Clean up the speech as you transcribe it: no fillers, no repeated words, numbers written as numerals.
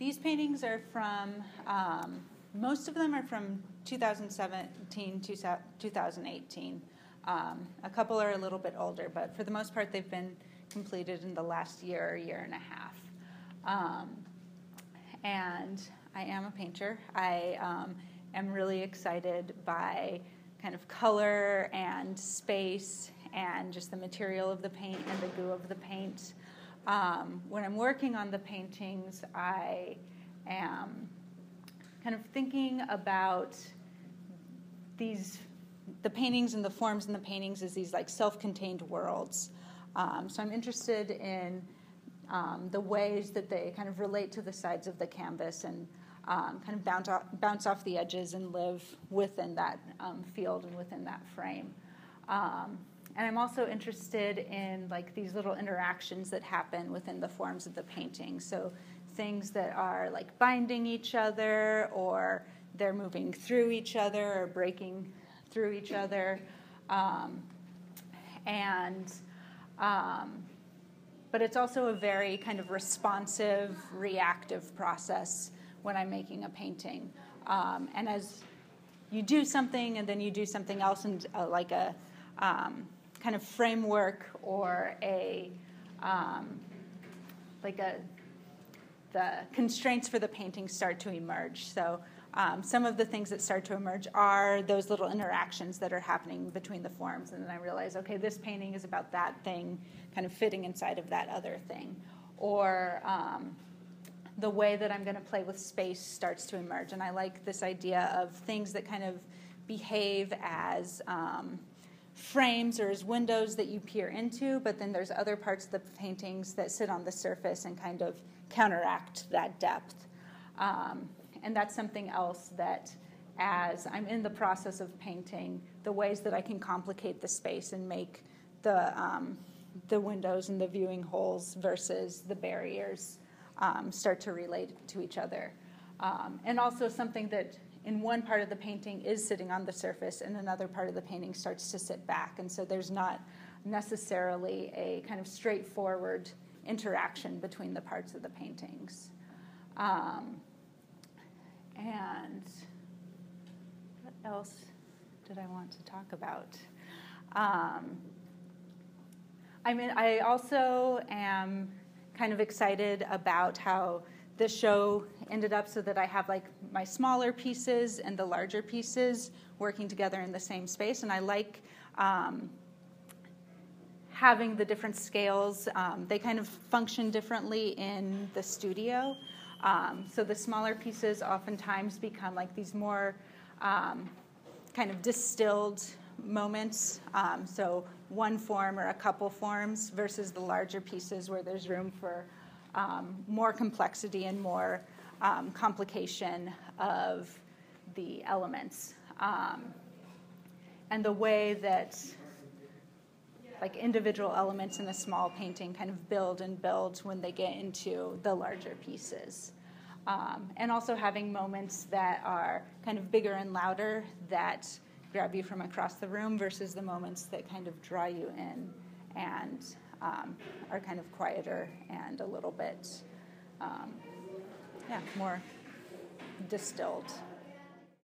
These paintings are from, most of them are from 2017 to 2018. A couple are a little bit older, but for the most part, they've been completed in the last year and a half. And I am a painter. I am really excited by kind of color and space and just the material of the paint and the goo of the paint. When I'm working on the paintings, I am kind of thinking about the paintings and the forms in the paintings as these like self-contained worlds. So I'm interested in the ways that they kind of relate to the sides of the canvas and kind of bounce off the edges and live within that field and within that frame. And I'm also interested in like these little interactions that happen within the forms of the painting. So things that are like binding each other, or they're moving through each other or breaking through each other. But it's also a very kind of responsive, reactive process when I'm making a painting. And as you do something and then you do something else, and like a kind of framework or the constraints for the painting start to emerge. So some of the things that start to emerge are those little interactions that are happening between the forms, and then I realize, okay, this painting is about that thing kind of fitting inside of that other thing. Or the way that I'm going to play with space starts to emerge, and I like this idea of things that kind of behave as frames or as windows that you peer into, but then there's other parts of the paintings that sit on the surface and kind of counteract that depth. And that's something else that, as I'm in the process of painting, the ways that I can complicate the space and make the windows and the viewing holes versus the barriers start to relate to each other. And also something that in one part of the painting is sitting on the surface and another part of the painting starts to sit back. And so there's not necessarily a kind of straightforward interaction between the parts of the paintings. And what else did I want to talk about? I also am kind of excited about how the show ended up so that I have like my smaller pieces and the larger pieces working together in the same space. And I like having the different scales. They kind of function differently in the studio. So the smaller pieces oftentimes become like these more kind of distilled moments. So one form or a couple forms versus the larger pieces where there's room for more complexity and more complication of the elements. And the way that like individual elements in a small painting kind of build and build when they get into the larger pieces. And also having moments that are kind of bigger and louder that grab you from across the room versus the moments that kind of draw you in and are kind of quieter and a little bit more distilled.